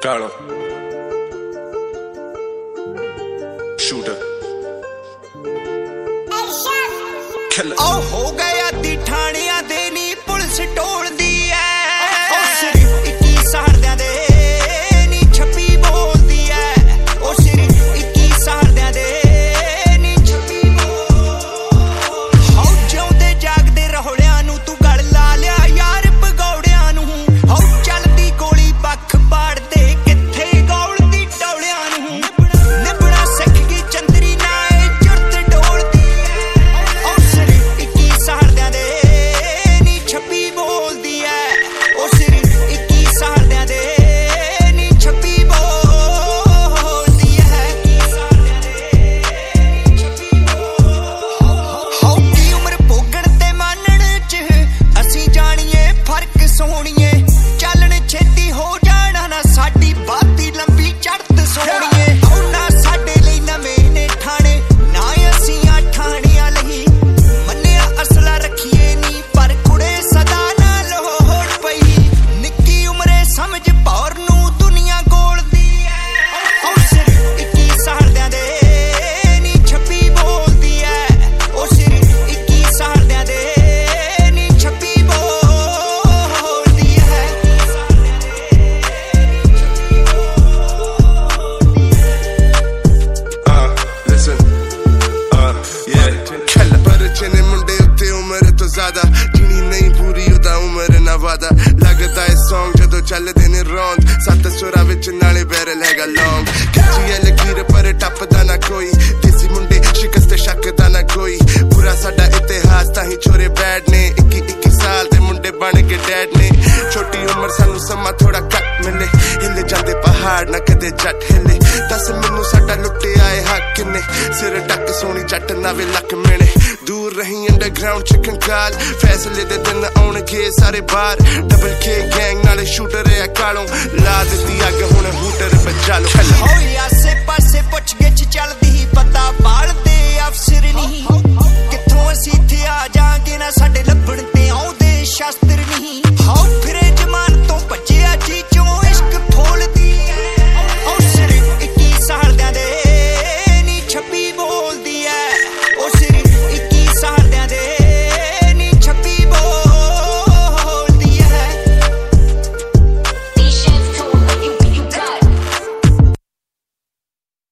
ਕਾਲੋਂ shooter ਉਹ ਹੋ ਗਿਆ ਦੀ ਠਾਣਿਆਂ ਦੇ ਨੀ ਪੁਲਿਸ ਟੋਲਦੀ ਐ ਉਹ ਸਿਰਫ 21 ਸਾਲਦਿਆਂ ਦੇ ਨੀ ਛੱਪੀ ਬੋਲਦੀ ਐ ਉਹ ਸਿਰਫ 21 ਸਾਲਦਿਆਂ ਦੇ ਨੀ ਛੱਪੀ ਹੋ ਜਿਉਂਦੇ ਜਾਗਦੇ ਰੋਲਿਆਂ ਨੂੰ ਤੂੰ ਗਲ ਲਾ ਲਿਆ ਯਾਰ ਭਗੌੜਿਆਂ ਨੂੰ ਹੋ ਚੱਲਦੀ ਗੋਲੀ ਬੱਖ ਬਾੜਦੇ ਕਿੱਥੇ ਗੌਲਦੀ ਟੌਲਿਆਂ ਨੂੰ ਨਿਬੜਾ ਸਿੱਖ ਗਈ ਚੰਦਰੀ ਨਾ ਇਹ ਜੁਰਤ ਡੋਲਦੀ ਉਹ ਸਿਰਫ 21 ਸਾਲਦਿਆਂ ਦੇ ਨੀ ਛੱਪੀ ਬੋਲਦੀ ਐ ਉਹ ਸਿਰਫ 21 ਸਾਲਦਿਆਂ ਦੇ ਨੀ ਛੱਪੀ ਬੋਲਦੀ ਐ 21 ਸਾਲਦਿਆਂ ਦੇ ਨੀ ਛੱਪੀ ਹੋ ਦੀ ਉਮਰ ਭੋਗਣ ਤੇ ਮਾਨਣ ਚ ਅਸੀਂ ਜਾਣੀਏ ਫਰਕ ਸੋਹਣੀਏ ਚੱਲਣ ਛੇਤੀ ਹੋ ਜਾਣਾ ਨਾ ਸਾਡੀ ਬਾਤੀ ਲੰਬੀ ਚੜ੍ਹਤ ਸੋਹਣੀਏ ਨਾ ਸਾਡੇ ਲਈ ਨਵੇਂ ਨੇ ਠਾਣੇ ਨਾ ਅਸੀਂ ਆ ਠਾਣਿਆਂ ਲਈ ਮੰਨਿਆ ਅਸਲਾ ਰੱਖੀਏ ਨੀ ਪਰ ਕੁੜੇ ਸਦਾ ਨਾ ਲੋੜ ਪਈ ਨਿੱਕੀ ਉਮਰੇ ਸਮਝ ਭੌਰ ਨੂੰ ਦੁਨੀਆ ਗੋਲਦੀ ਐ ਉਹ ਸਿਰਫ 21 ਸਾਲਦਿਆਂ ਦੇ ਨੀ ਛੱਪੀ ਬੋਲਦੀ ਐ ਉਹ ਸਿਰਫ 21 ਸਾਲਦਿਆਂ ਦੇ ਨੀ ਛੱਪੀ ਬੋਲਦੀ ਐ 21 ਸਾਲਦਿਆਂ listen yeah ਪਰਚੇ ਨੇ ਮੁੰਡੇ ਉੱਤੇ ਉਮਰ ਤੋਂ ਜ਼ਿਆਦਾ ਜਿਨੀ ਨਹੀਂ ਪੂਰੀ ਉਹਦਾ ਉਮਰ ਨਾ ਵਾਦਾ ਲੱਗਦਾ ਇਹ ਸੌਂਗ ਜਦੋਂ ਚੱਲਦੇ ਨੇ ਰੌਂਦ ਸੱਤ ਸੁਰਾਂ ਵਿੱਚ ਨਾਲੇ ਬੈਰਲ ਹੈਗਾ ਲੌਂਗ ਖਿੱਚੀ ਐ ਲਕੀਰ ਪਰ ਟੱਪਦਾ ਨਾ ਕੋਈ ਦੇਸੀ ਮੁੰਡੇ ਸ਼ਿਕਸਤ ਸ਼ੱਕਦਾ ਨਾ ਕੋਈ ਪੂਰਾ ਸਾਡਾ ਇਤਿਹਾਸ ਤਾਂ ਹੀ ਛੋਰੇ ਬੈਡ ਨੇ 21 ਸਾਲ ਦੇ ਮੁੰਡੇ ਬਣ ਕੇ ਡੈਡ ਨੇ ਛੋਟੀ ਉਮਰ ਸਾਨੂੰ ਸਮਾਂ ਥੋੜਾ ਘੱਟ ਮਿਲੇ ਹਿੱਲੇ ਜਾਂਦੇ ਪਹਾੜ ਨਾ ਕਦੇ ਜੱਟ ਹਿੱਲੇ ਦੱਸ ਮੈਨੂੰ ਸਾਡਾ ਲੁੱਟਿਆ ਏ ਹੱਕ ਕਿੰਨੇ ਸਿਰ ਟੱਕ ਸੋਹਣੀ ਜੱਟ ਨਾਵੇ ਲੱਕ ਮਿਲੇ ਦੂਰ ਰਹੀ ਅੰਡਰਗਰਾਉਂਡ ਚ ਕੰਕਾਲ ਫੈਸਲੇ ਦੇ ਦਿਨ ਆਉਣਗੇ ਸਾਰੇ ਬਾਹਰ ਡਬਲ ਕੇ ਗੈਂਗ ਨਾਲੇ ਸ਼ੂਟਰ ਐ ਕਾਲੋਂ ਲਾ ਦਿੱਤੀ ਅੱਗ ਹੁਣ ਹੂਟਰ ਬਚਾ ਲੋ ਹੋਈ ਆਸੇ ਪਾਸੇ ਪੁੱਛ ਗਿੱਛ ਚੱਲਦੀ ਪਤਾ ਬਾਲਦੇ ਅਫਸਰ ਨਹੀਂ ਕਿੱਥੋਂ ਅਸੀਂ ਇੱਥੇ ਆ ਜਾਾਂਗੇ ਨਾ ਸਾਡੇ ਲੱਭਣ ਤੇ ਆਉਂਦੇ ਸ਼ਸਤਰ